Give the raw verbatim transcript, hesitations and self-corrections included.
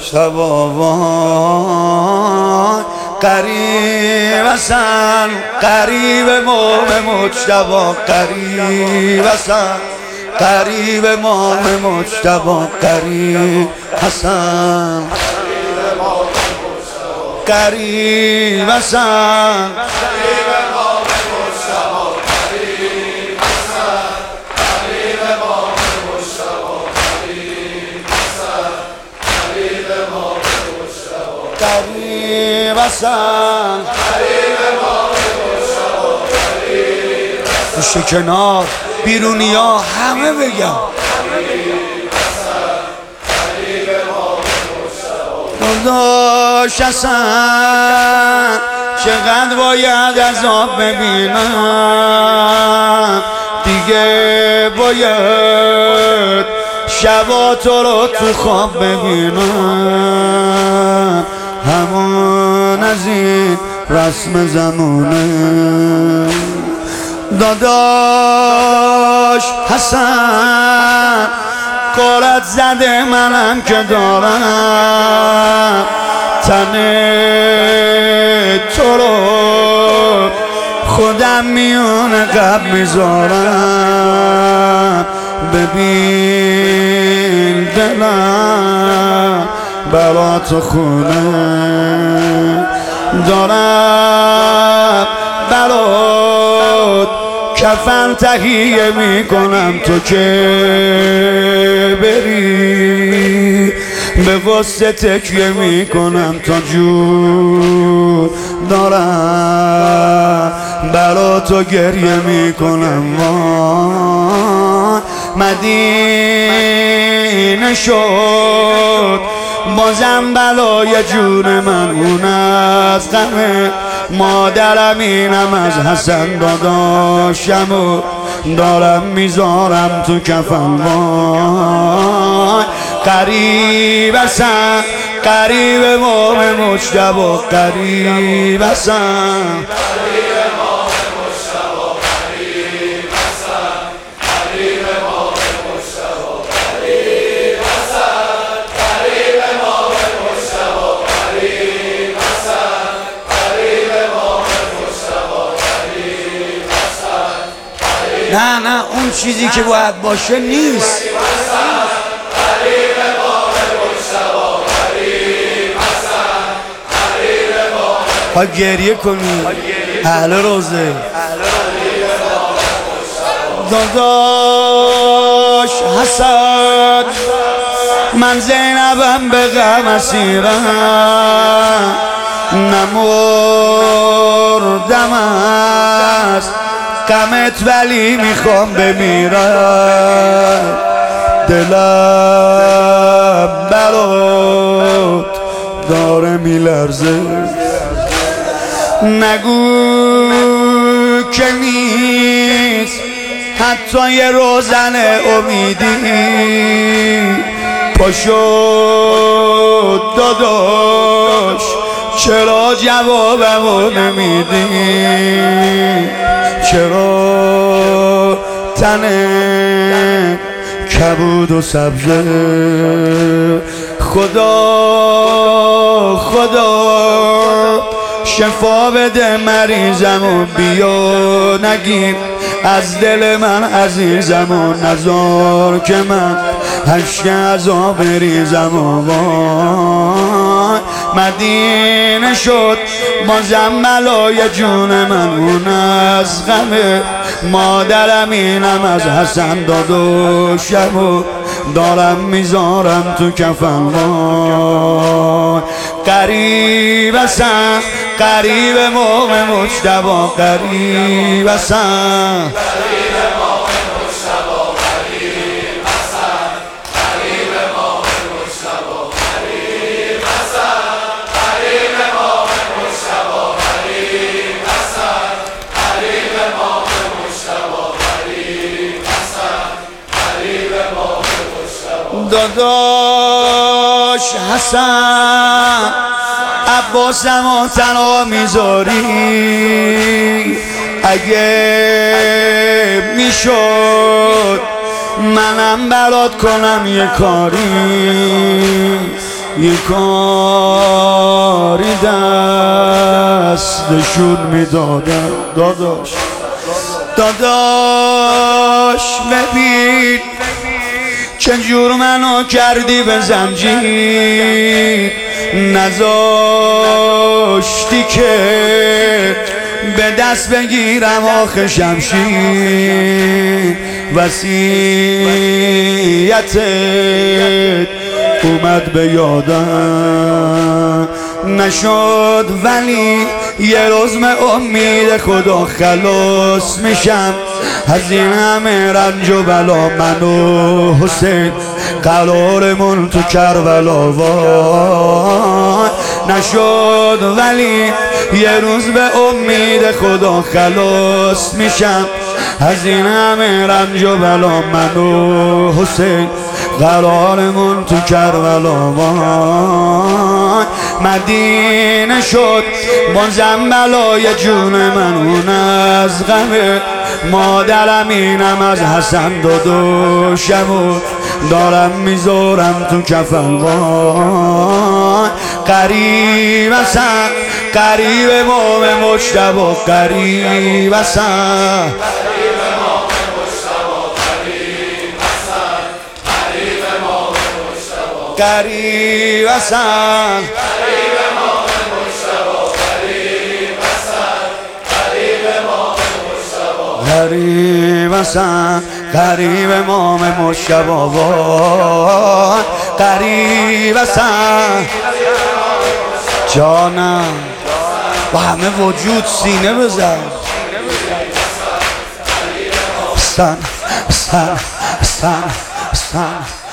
مجتبا وای قریب حسن قریب امام مجتبا قریب حسن قریب امام مجتبا قریب حسن قریب حسن قریب حسن پشت کنار بیرونی ها همه بگم داداش حسن چقدر باید عذاب ببینم دیگه باید شبا تو رو تو خواب ببینم همون از این رسم زمونه داداش حسن قارت زده منم که دارم تن تو رو خودم میونه قبل میذارم ببین دلم برا تو خونه دارم برات کفن تهیه میکنم تو که بری به غصه تکیه میکنم تا جون دارم برا تو گریه میکنم وای مدینه شد بازم بلای جون من اون از غمه مادرم اینم از حسن داداشم و دارم میذارم تو کفن وای قریب حسن قریب امام مجتبا قریب حسن نه نه اون چیزی که باید باشه نیست ها گریه کنی اهل روزه داداش حسن من زینبم به غم اسیرم نمردم است غمت ولی میخوام بمیرم دلم برات داره میلرزه نگو که نیست حتی یه روزن امیدی پاشو داداش چرا جوابمو نمیدی چرا تنه کبود و سبزه خدا خدا شفا بده مریضم و بیا نگیر از دل من عزیزم و نزار که من هشک عذاب بریزم و وای مدینه شد بازم بلای جون من اون از غمه مادرم اینم از حسن داداشم و دارم میذارم تو کفن وای قریب حسن قریب امام مجتبا قریب حسن داداش حسن عباسم و تنها میذاری اگه میشد منم برات کنم یه کاری یه کاری دستشون میدادم. داداش داداش ببین چجور منو کردی به زنجیر، نذاشتی که به دست بگیرم آخ شمشیر. وصیتت اومد به یادم نشد، ولی یه روز به امید خدا خلاص میشم از این همه رنج و بلا. من و حسین قرارمون تو کربلا وای نشد، ولی یه روز به امید خدا خلاص میشم از این همه رنج و بلا. من و حسین قرارمون تو کربلا وای مدینه شد بازم بلای جون من اون از غمه. مادرم اینم از حسن داداشمو دارم میذارم تو کفن وای. قریب هستن قریب امام مجتبی، قریب هستن قریب هستن قریب هستن قریب امام مجتبی وای قریب هستن جانم با همه وجود سینه بزن. سن سن سن سن